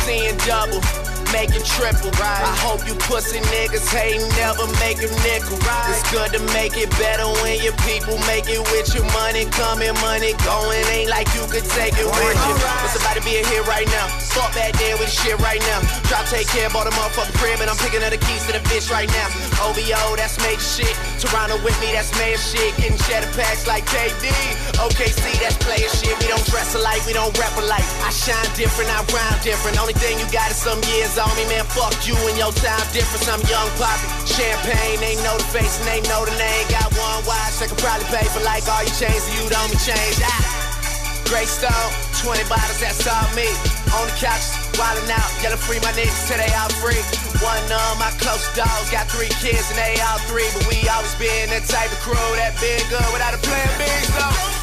seeing double, making triple. Right. I hope you pussy niggas hate never make a nickel. Right. It's good to make it better when your people make it with your money coming, money going. Ain't like you could take it with you. What's about to be a hit right now? Fuck back there with the shit right now. Drop, take care, bought a motherfucking crib, and I'm picking up the keys to the bitch right now. OVO, that's major shit. Toronto with me, that's mayor shit. Getting cheddar packs like KD. OKC, that's player shit. We don't dress alike, we don't rap alike. I shine different, I rhyme different. Only thing you got is some years on me, man. Fuck you and your time difference. I'm young poppy. Champagne, they know the face and they know the name. Got one watch, I could probably pay for like all your chains, so you don't be changed. Greystone, 20 bottles, that's all me. On the couch, wildin' out, yelling free my niggas till they all free. One of my close dogs got 3 kids and they all 3, but we always been that type of crew that been good without a plan B, so.